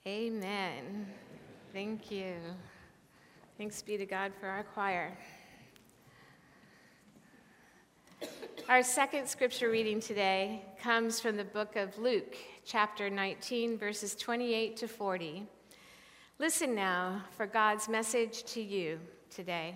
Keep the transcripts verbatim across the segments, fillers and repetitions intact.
Amen. Thank you. Thanks be to God for our choir. Our second scripture reading today comes from the book of Luke, chapter nineteen, verses twenty-eight to forty. Listen now for God's message to you today.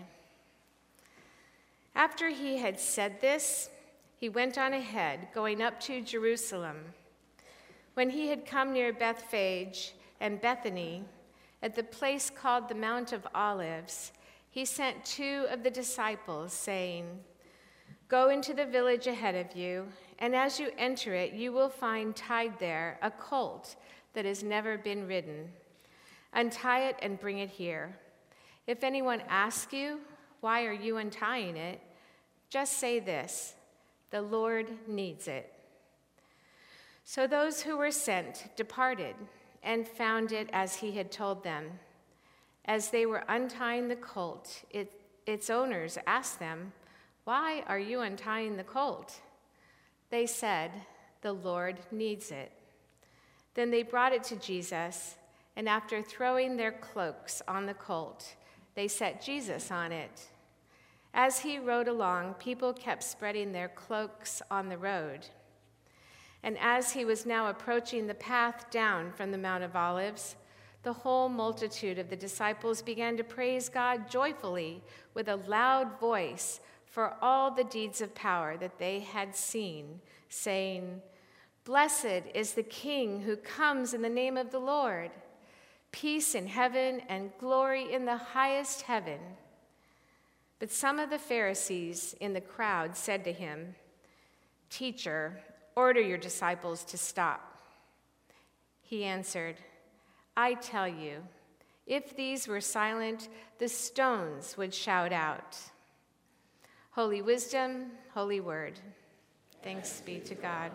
After he had said this, he went on ahead, going up to Jerusalem. When he had come near Bethphage and Bethany, at the place called the Mount of Olives, he sent two of the disciples, saying, "Go into the village ahead of you, and as you enter it, you will find tied there a colt that has never been ridden. Untie it and bring it here. If anyone asks you, 'Why are you untying it?' just say this, 'The Lord needs it.'" So those who were sent departed and found it as he had told them. As they were untying the colt, it, its owners asked them, "Why are you untying the colt?" They said, "The Lord needs it." Then they brought it to Jesus, and after throwing their cloaks on the colt, they set Jesus on it. As he rode along, people kept spreading their cloaks on the road. And as he was now approaching the path down from the Mount of Olives, the whole multitude of the disciples began to praise God joyfully with a loud voice for all the deeds of power that they had seen, saying, "Blessed is the King who comes in the name of the Lord. Peace in heaven and glory in the highest heaven." But some of the Pharisees in the crowd said to him, "Teacher, order your disciples to stop." He answered, "I tell you, if these were silent, the stones would shout out." Holy wisdom, holy word. Thanks be to God.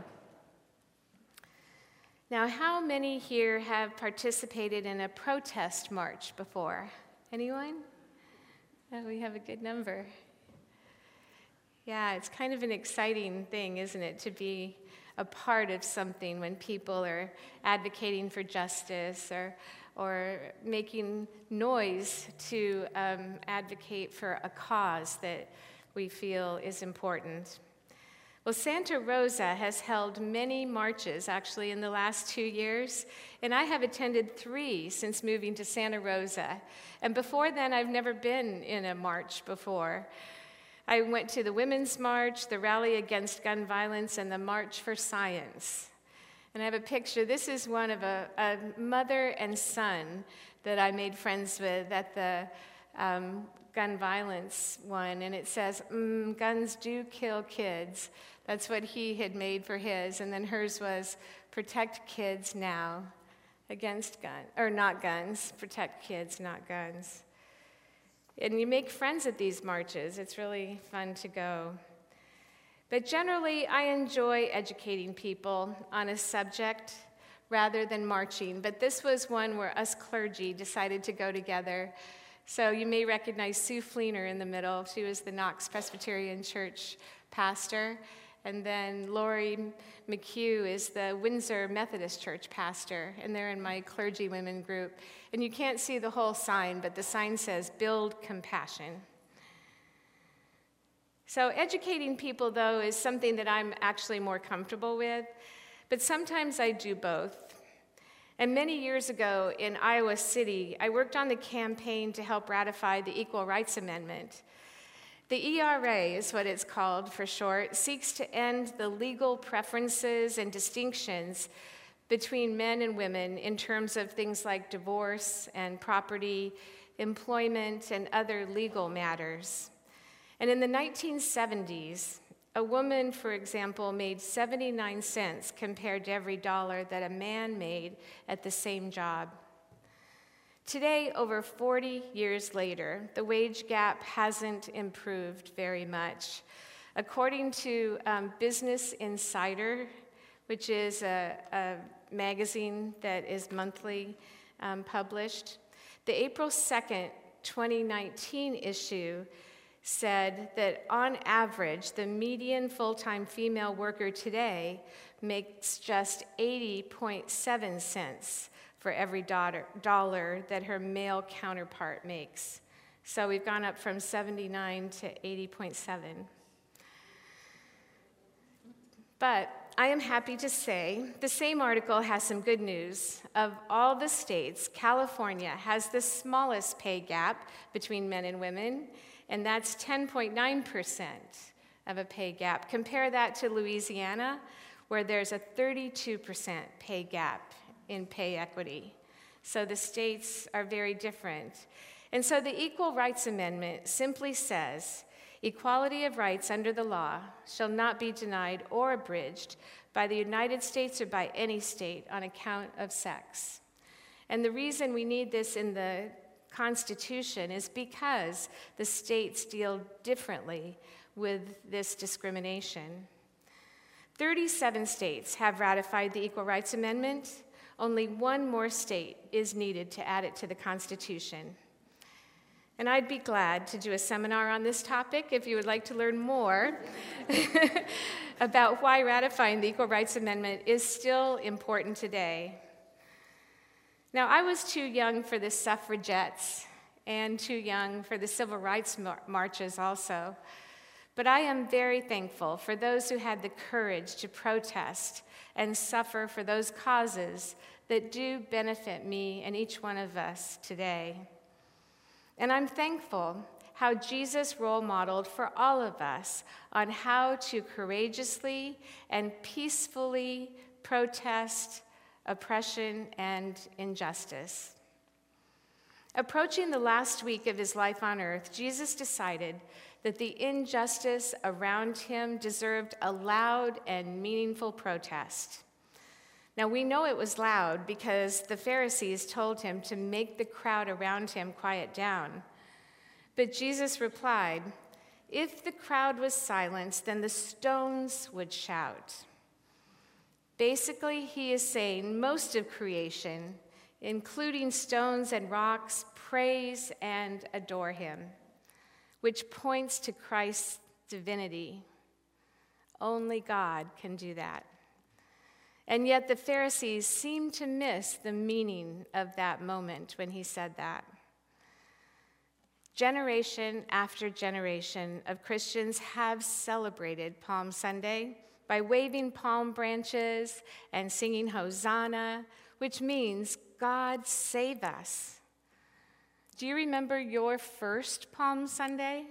Now, how many here have participated in a protest march before? Anyone? Oh, we have a good number. Yeah, it's kind of an exciting thing, isn't it, to be a part of something when people are advocating for justice or or making noise to um, advocate for a cause that we feel is important. Well, Santa Rosa has held many marches, actually, in the last two years, and I have attended three since moving to Santa Rosa. And before then, I've never been in a march before. I went to the Women's March, the Rally Against Gun Violence, and the March for Science. And I have a picture. This is one of a, a mother and son that I made friends with at the um, gun violence one, and it says, mm, "Guns do kill kids." That's what he had made for his, and then hers was, "Protect kids now against gun, or not guns, protect kids, not guns." And you make friends at these marches. It's really fun to go. But generally, I enjoy educating people on a subject rather than marching. But this was one where us clergy decided to go together. So you may recognize Sue Fleener in the middle. She was the Knox Presbyterian Church pastor. And then Lori McHugh is the Windsor Methodist Church pastor, and they're in my clergy women group. And you can't see the whole sign, but the sign says, "Build Compassion." So educating people, though, is something that I'm actually more comfortable with, but sometimes I do both. And many years ago in Iowa City, I worked on the campaign to help ratify the Equal Rights Amendment. The E R A is what it's called for short, seeks to end the legal preferences and distinctions between men and women in terms of things like divorce and property, employment, and other legal matters. And in the nineteen seventies, a woman, for example, made seventy-nine cents compared to every dollar that a man made at the same job. Today, over forty years later, the wage gap hasn't improved very much. According to um, Business Insider, which is a, a magazine that is monthly um, published, the April second, twenty nineteen issue said that on average, the median full-time female worker today makes just eighty point seven cents for every daughter, dollar that her male counterpart makes. So we've gone up from seventy-nine to eighty point seven. But I am happy to say the same article has some good news. Of all the states, California has the smallest pay gap between men and women, and that's ten point nine percent of a pay gap. Compare that to Louisiana, where there's a thirty-two percent pay gap in pay equity. So the states are very different. And so the Equal Rights Amendment simply says, equality of rights under the law shall not be denied or abridged by the United States or by any state on account of sex. And the reason we need this in the Constitution is because the states deal differently with this discrimination. thirty-seven states have ratified the Equal Rights Amendment. Only one more state is needed to add it to the Constitution. And I'd be glad to do a seminar on this topic if you would like to learn more about why ratifying the Equal Rights Amendment is still important today. Now, I was too young for the suffragettes and too young for the civil rights mar- marches also. But I am very thankful for those who had the courage to protest and suffer for those causes that do benefit me and each one of us today. And I'm thankful how Jesus role modeled for all of us on how to courageously and peacefully protest oppression and injustice. Approaching the last week of his life on earth, Jesus decided that the injustice around him deserved a loud and meaningful protest. Now, we know it was loud because the Pharisees told him to make the crowd around him quiet down. But Jesus replied, "If the crowd was silenced, then the stones would shout." Basically, he is saying most of creation, including stones and rocks, praise and adore him, which points to Christ's divinity. Only God can do that. And yet the Pharisees seem to miss the meaning of that moment when he said that. Generation after generation of Christians have celebrated Palm Sunday by waving palm branches and singing Hosanna, which means God save us. Do you remember your first Palm Sunday?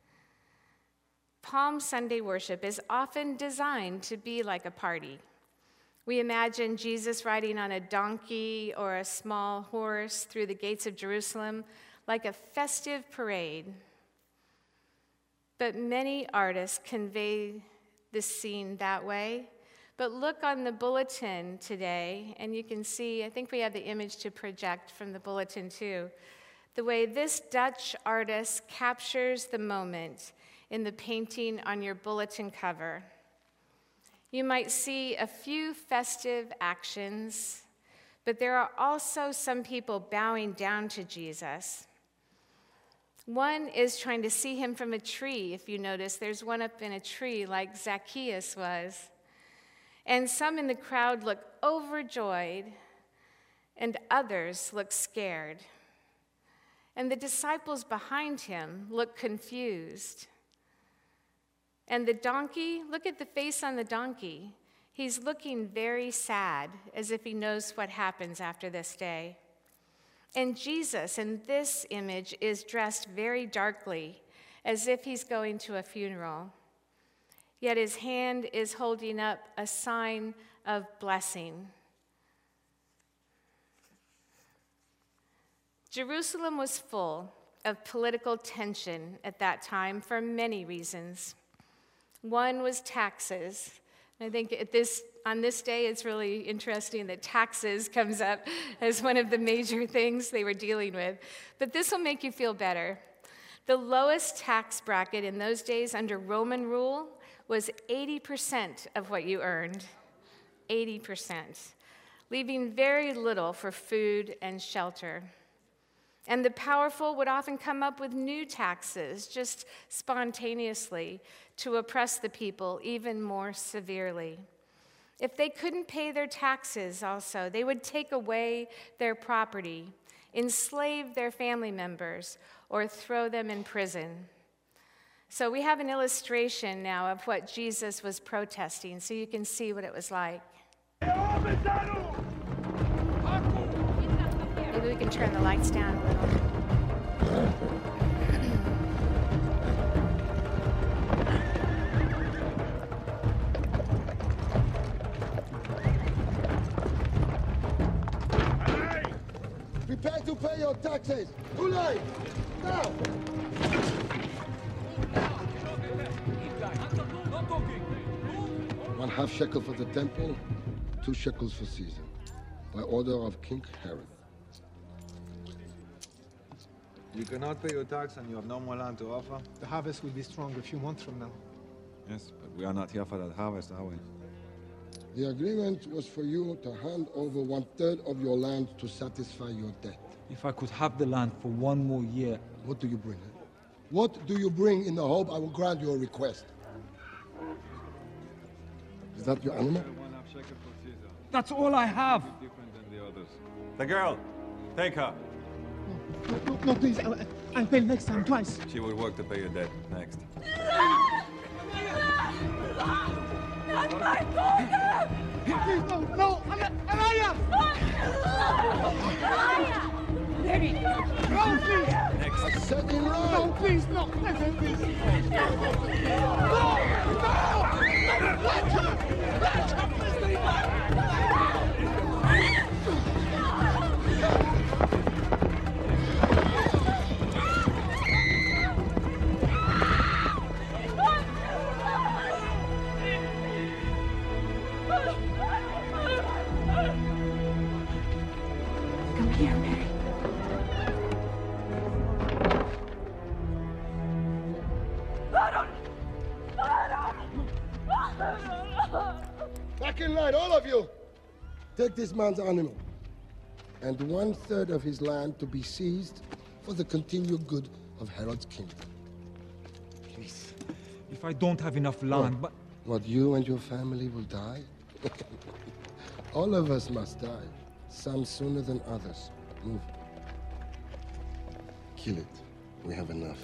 Palm Sunday worship is often designed to be like a party. We imagine Jesus riding on a donkey or a small horse through the gates of Jerusalem like a festive parade. But many artists convey this scene that way. But look on the bulletin today, and you can see, I think we have the image to project from the bulletin too, the way this Dutch artist captures the moment in the painting on your bulletin cover. You might see a few festive actions, but there are also some people bowing down to Jesus. One is trying to see him from a tree. If you notice, there's one up in a tree like Zacchaeus was. And some in the crowd look overjoyed, and others look scared. And the disciples behind him look confused. And the donkey, look at the face on the donkey. He's looking very sad, as if he knows what happens after this day. And Jesus, in this image, is dressed very darkly, as if he's going to a funeral. Yet his hand is holding up a sign of blessing. Jerusalem was full of political tension at that time for many reasons. One was taxes. I think at this, on this day, it's really interesting that taxes comes up as one of the major things they were dealing with. But this will make you feel better. The lowest tax bracket in those days under Roman rule was eighty percent of what you earned. eighty percent, leaving very little for food and shelter. And the powerful would often come up with new taxes just spontaneously to oppress the people even more severely. If they couldn't pay their taxes also, they would take away their property, enslave their family members, or throw them in prison. So we have an illustration now of what Jesus was protesting, so you can see what it was like. Maybe we can turn the lights down a little. Prepare to pay your taxes. Too late. Now. One half shekel for the temple, two shekels for Caesar, by order of King Herod. You cannot pay your tax and you have no more land to offer? The harvest will be strong a few months from now. Yes, but we are not here for that harvest, are we? The agreement was for you to hand over one-third of your land to satisfy your debt. If I could have the land for one more year. What do you bring? Eh? What do you bring in the hope I will grant your request? Is that your animal? That's all I have. Different than the others. The girl, take her. No, no, no, please. I'll, I'll pay next time, twice. She will work to pay your debt next. Not my daughter! Please, no, no, Anaya! Anaya! Baby! No, please! Next. I said in line! No, please, no! Listen, please! No! No! Let her! Let her, please! Come here, Mary. Back in line, all of you! Take this man's animal, and one-third of his land to be seized for the continued good of Herod's kingdom. Please. If I don't have enough land, What? but... What, you and your family will die? All of us must die, some sooner than others. Move. Kill it. We have enough.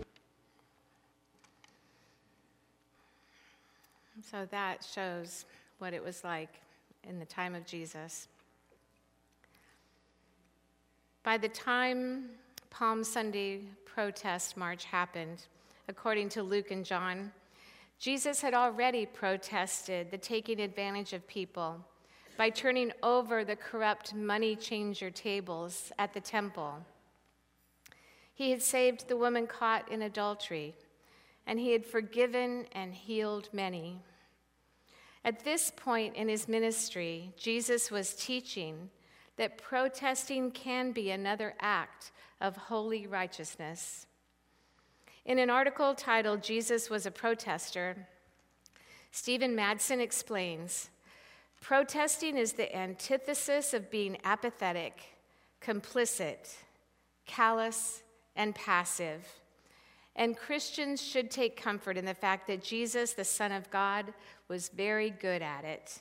So that shows what it was like in the time of Jesus. By the time Palm Sunday protest march happened, according to Luke and John, Jesus had already protested the taking advantage of people by turning over the corrupt money changer tables at the temple. He had saved the woman caught in adultery, and he had forgiven and healed many. At this point in his ministry, Jesus was teaching that protesting can be another act of holy righteousness. In an article titled "Jesus Was a Protester," Stephen Madsen explains, protesting is the antithesis of being apathetic, complicit, callous, and passive. And Christians should take comfort in the fact that Jesus, the Son of God, was very good at it.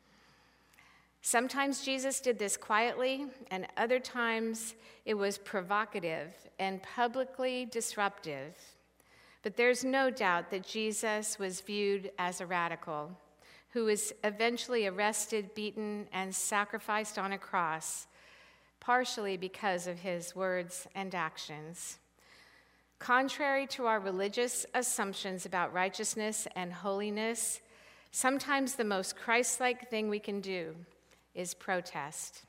Sometimes Jesus did this quietly, and other times it was provocative and publicly disruptive. But there's no doubt that Jesus was viewed as a radical who was eventually arrested, beaten, and sacrificed on a cross, partially because of his words and actions. Contrary to our religious assumptions about righteousness and holiness, sometimes the most Christ-like thing we can do is protest.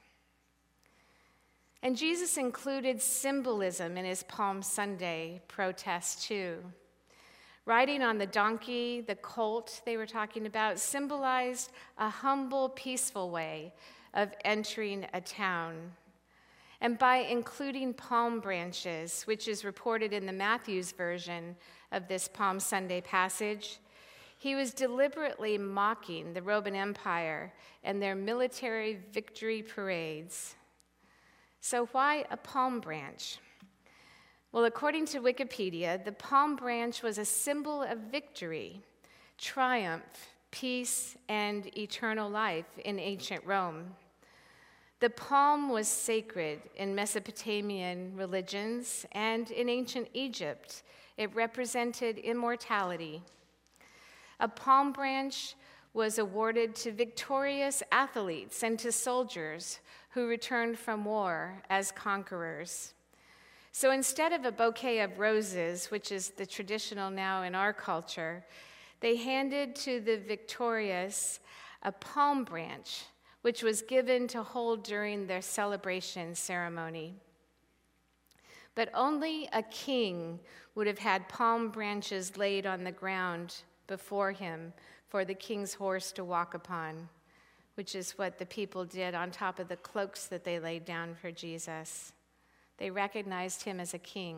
And Jesus included symbolism in his Palm Sunday protest too. Riding on the donkey, the colt they were talking about, symbolized a humble, peaceful way of entering a town. And by including palm branches, which is reported in the Matthew's version of this Palm Sunday passage, he was deliberately mocking the Roman Empire and their military victory parades. So why a palm branch? Well, according to Wikipedia, the palm branch was a symbol of victory, triumph, peace, and eternal life in ancient Rome. The palm was sacred in Mesopotamian religions, and in ancient Egypt, it represented immortality. A palm branch was awarded to victorious athletes and to soldiers who returned from war as conquerors. So instead of a bouquet of roses, which is the traditional now in our culture, they handed to the victorious a palm branch, which was given to hold during their celebration ceremony. But only a king would have had palm branches laid on the ground before him for the king's horse to walk upon, which is what the people did on top of the cloaks that they laid down for Jesus. They recognized him as a king.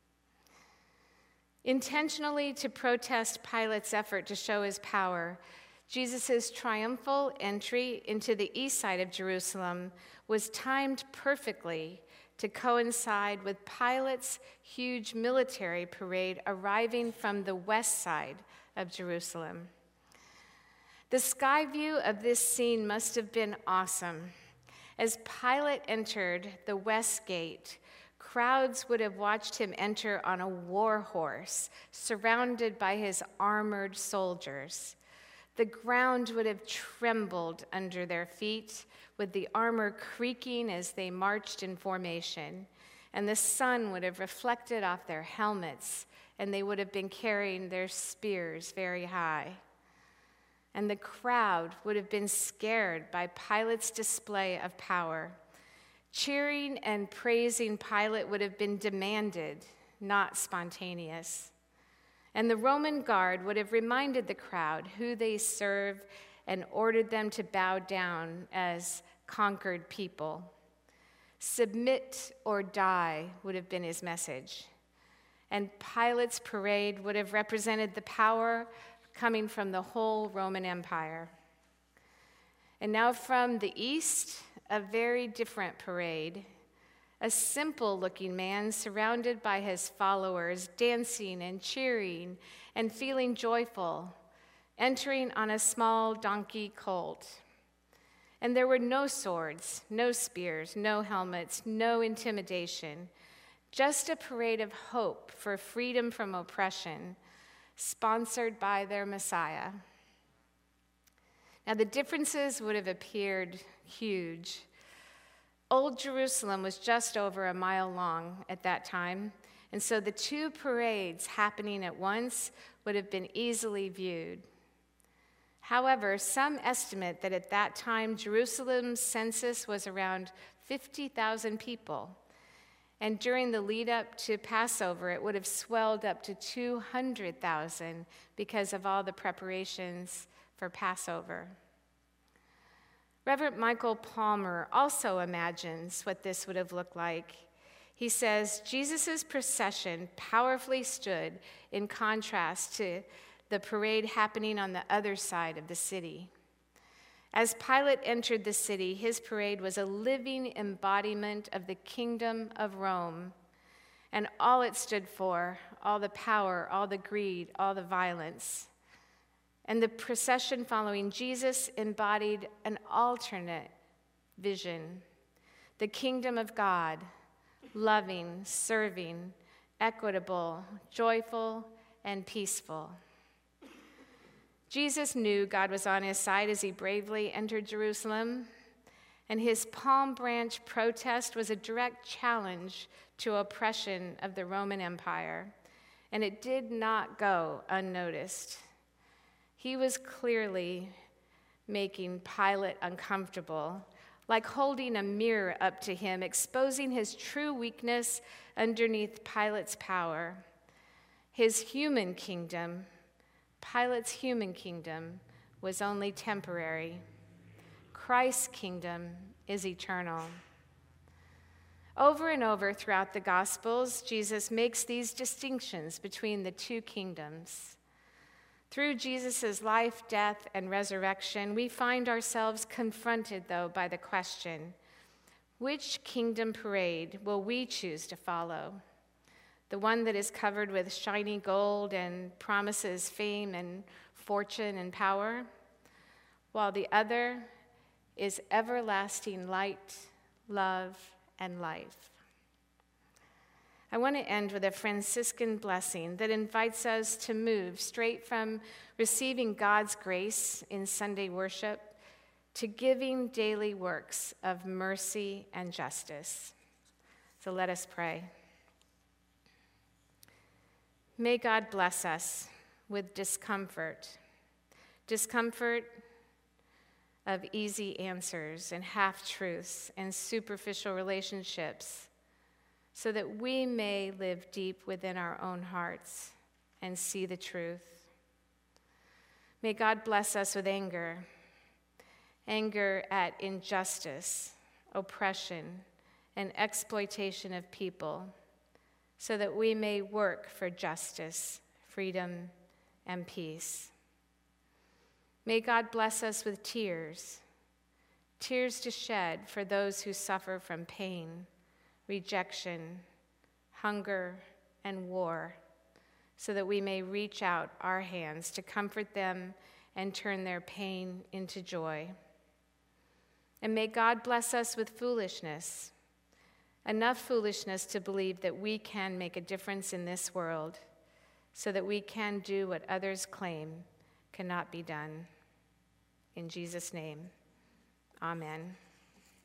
Intentionally to protest Pilate's effort to show his power, Jesus' triumphal entry into the east side of Jerusalem was timed perfectly to coincide with Pilate's huge military parade arriving from the west side of Jerusalem. The sky view of this scene must have been awesome. As Pilate entered the west gate, crowds would have watched him enter on a war horse, surrounded by his armored soldiers. The ground would have trembled under their feet, with the armor creaking as they marched in formation, and the sun would have reflected off their helmets, and they would have been carrying their spears very high. And the crowd would have been scared by Pilate's display of power. Cheering and praising Pilate would have been demanded, not spontaneous. And the Roman guard would have reminded the crowd who they serve and ordered them to bow down as conquered people. Submit or die would have been his message. And Pilate's parade would have represented the power coming from the whole Roman Empire. And now from the east, a very different parade. A simple-looking man surrounded by his followers, dancing and cheering and feeling joyful, entering on a small donkey colt. And there were no swords, no spears, no helmets, no intimidation, just a parade of hope for freedom from oppression, sponsored by their Messiah. Now, the differences would have appeared huge. Old Jerusalem was just over a mile long at that time, and so the two parades happening at once would have been easily viewed. However, some estimate that at that time Jerusalem's census was around fifty thousand people, and during the lead up to Passover, it would have swelled up to two hundred thousand because of all the preparations for Passover. Reverend Michael Palmer also imagines what this would have looked like. He says, Jesus' procession powerfully stood in contrast to the parade happening on the other side of the city. As Pilate entered the city, his parade was a living embodiment of the kingdom of Rome and all it stood for, all the power, all the greed, all the violence. And the procession following Jesus embodied an alternate vision, the kingdom of God, loving, serving, equitable, joyful, and peaceful. Jesus knew God was on his side as he bravely entered Jerusalem, and his palm branch protest was a direct challenge to oppression of the Roman Empire, and it did not go unnoticed. He was clearly making Pilate uncomfortable, like holding a mirror up to him, exposing his true weakness underneath Pilate's power. His human kingdom, Pilate's human kingdom, was only temporary. Christ's kingdom is eternal. Over and over throughout the Gospels, Jesus makes these distinctions between the two kingdoms. Through Jesus' life, death, and resurrection, we find ourselves confronted, though, by the question, which kingdom parade will we choose to follow? The one that is covered with shiny gold and promises fame and fortune and power? while the other is everlasting light, love, and life. I want to end with a Franciscan blessing that invites us to move straight from receiving God's grace in Sunday worship to giving daily works of mercy and justice. So let us pray. May God bless us with discomfort, discomfort of easy answers and half-truths and superficial relationships, so that we may live deep within our own hearts and see the truth. May God bless us with anger, anger at injustice, oppression, and exploitation of people, so that we may work for justice, freedom, and peace. May God bless us with tears, tears to shed for those who suffer from pain, rejection, hunger, and war, so that we may reach out our hands to comfort them and turn their pain into joy. And may God bless us with foolishness, enough foolishness to believe that we can make a difference in this world, so that we can do what others claim cannot be done. In Jesus' name, amen.